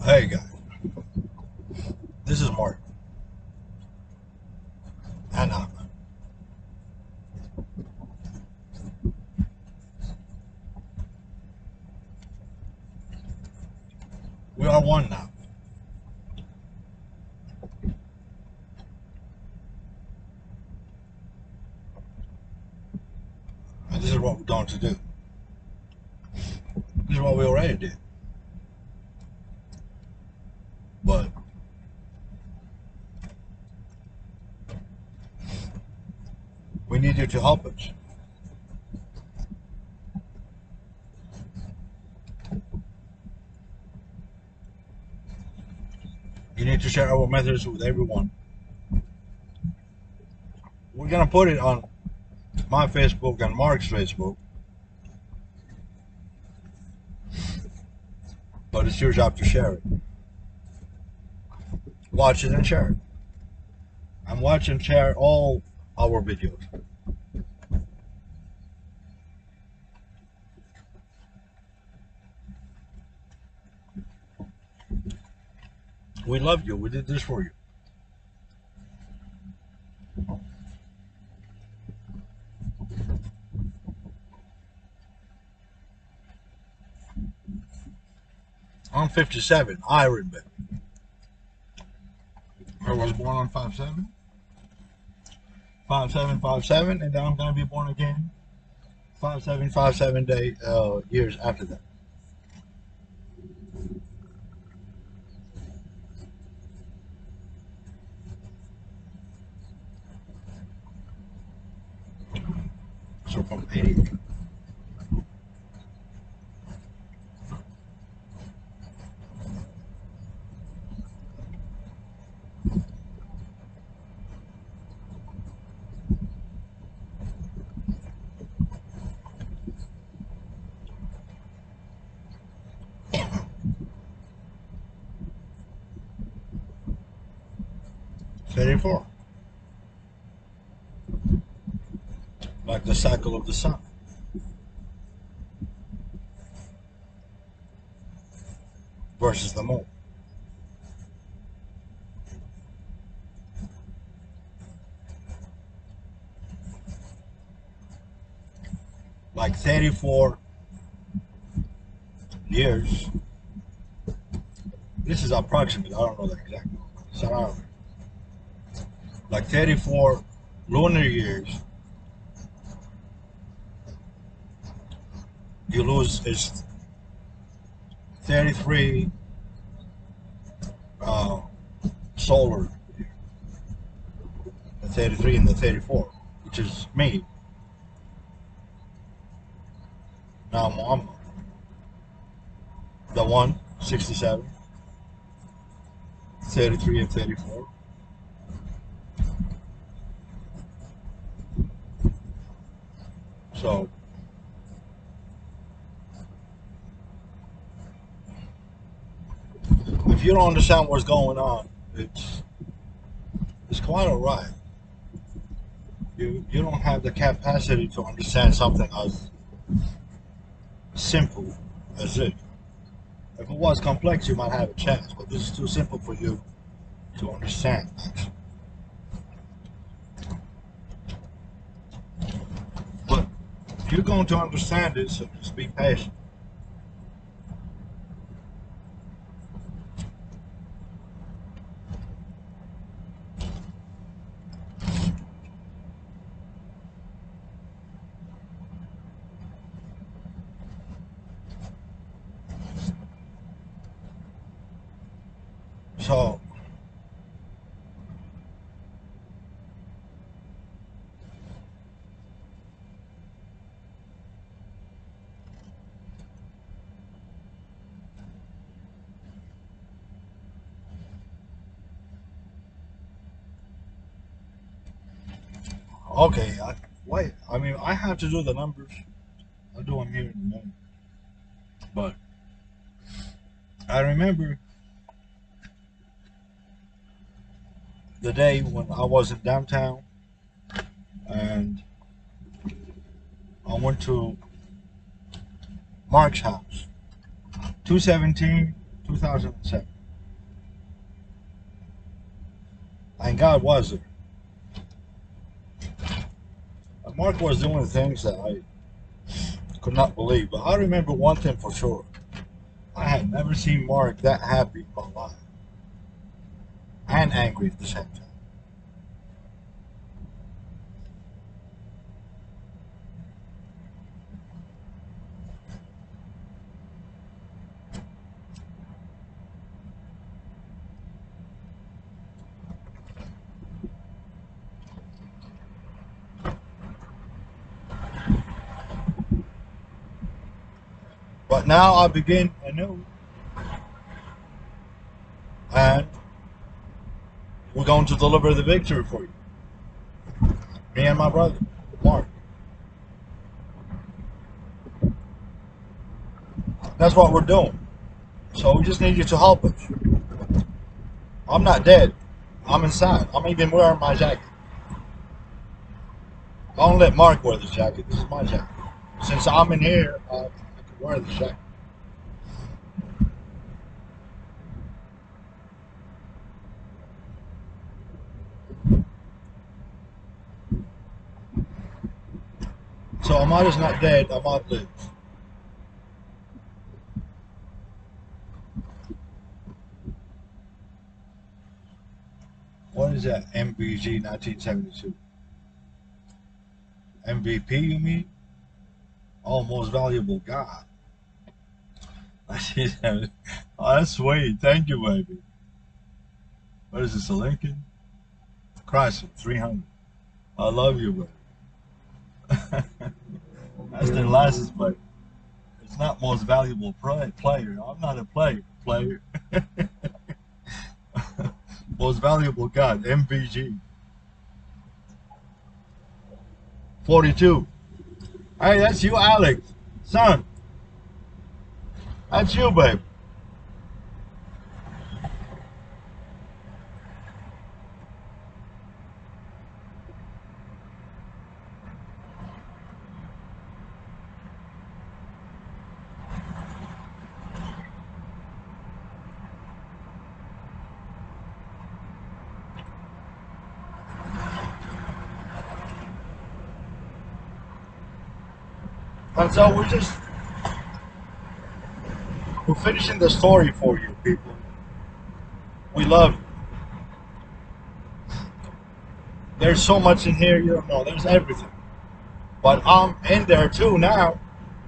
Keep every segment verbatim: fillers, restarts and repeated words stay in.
Hey guys, this is Mark, and uh, we are one now. And this is what we're going to do. This is what we already did. But we need you to help us. You need to share our methods with everyone. We're gonna put it on my Facebook and Mark's Facebook. But it's your job to share it. Watch it and share it. And watch and share all our videos. We love you. We did this for you. I'm fifty-seven. I remember. I was born on five seven. five seven, five seven, and then I'm gonna be born again five seven, five seven day uh, years after that. So from eighty. thirty-four. Like the cycle of the sun. Versus the moon. Like thirty-four years. This is approximate. I don't know the exact number. It's around like thirty-four lunar years. You lose is thirty-three uh, solar. The thirty-three and the thirty-four, which is me. Now I'm the one, sixty-seven, thirty-three and thirty-four. So if you don't understand what's going on, it's it's quite alright. You you don't have the capacity to understand something as simple as it. If it was complex, you might have a chance, but this is too simple for you to understand. But if you're going to understand it, so just be patient. So okay, I, wait. I mean, I have to do the numbers. I'll do them here in a moment. But I remember the day when I was in downtown and I went to Mark's house, two seventeen, two thousand seven. And God was there. And Mark was doing things that I could not believe. But I remember one thing for sure. I had never seen Mark that happy in my life. And angry at the same time. But now I begin anew. And we're going to deliver the victory for you. Me and my brother, Mark. That's what we're doing. So we just need you to help us. I'm not dead. I'm inside. I'm even wearing my jacket. I don't let Mark wear this jacket. This is my jacket. Since I'm in here, uh, I can wear this jacket. So Ahmad is not dead. Ahmad lives. What is that? M V G nineteen seventy-two. M V P, you mean? Oh, most valuable God. Oh, that's sweet. Thank you, baby. What is this, a Lincoln? Chrysler three hundred. I love you, baby. That's their license plate. It's not most valuable player. I'm not a player. Player. Most valuable God, M V G. forty-two. Hey, that's you, Alex. Son. That's you, babe. And so we're just we're finishing the story for you, people. We love you. There's so much in here you don't know. There's everything. But I'm in there too now.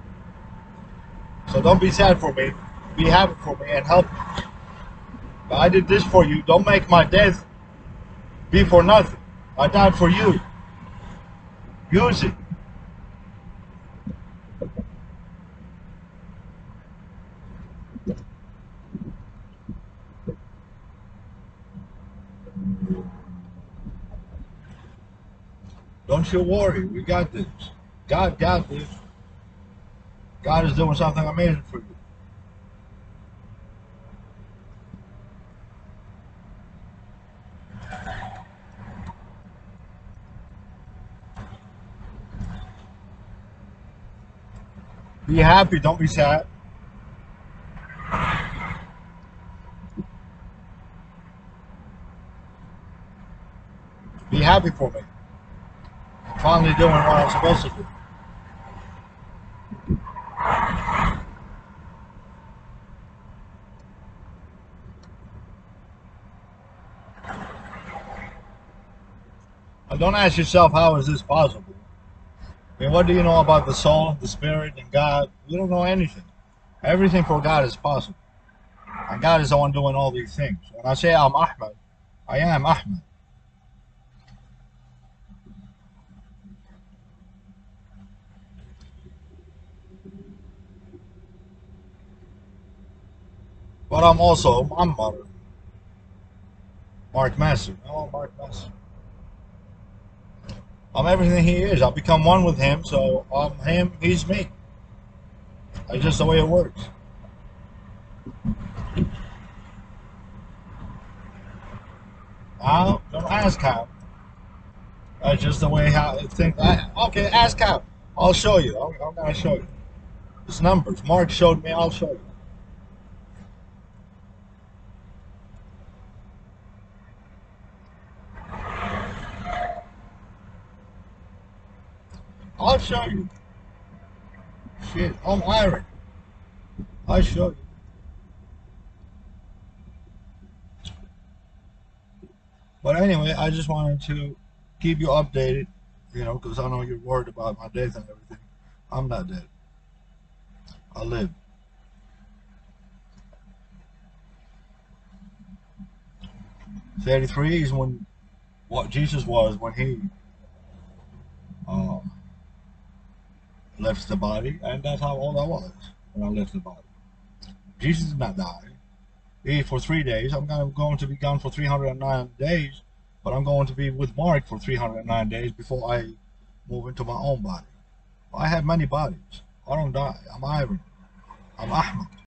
So don't be sad for me. Be happy for me and help me. But I did this for you. Don't make my death be for nothing. I died for you. Use it. Don't you worry. We got this. God got this. God is doing something amazing for you. Be happy. Don't be sad. Be happy for me. I'm finally doing what I'm supposed to do. And don't ask yourself, how is this possible? I mean, what do you know about the soul, the spirit, and God? You don't know anything. Everything for God is possible. And God is the one doing all these things. When I say I'm Ahmed, I am Ahmed. But I'm also Muhammad, Mark Master. No, Mark Master. I'm everything he is. I become one with him, so I'm him, he's me. That's just the way it works. Now, don't ask how. That's just the way how it think. I, okay, ask how. I'll show you. I'm, I'm gonna show you. It's numbers. Mark showed me. I'll show you. I'll show you. Shit, I'm iron. I'll show you. But anyway, I just wanted to keep you updated, you know, because I know you're worried about my death and everything. I'm not dead. I live. thirty-three is when what Jesus was when he uh, left the body, and that's how old I was when I left the body. Jesus did not die. He for three days. I'm gonna going to be gone for three hundred nine days, but I'm going to be with Mark for three hundred nine days before I move into my own body. I have many bodies. I don't die. I'm Iron. I'm Ahmed.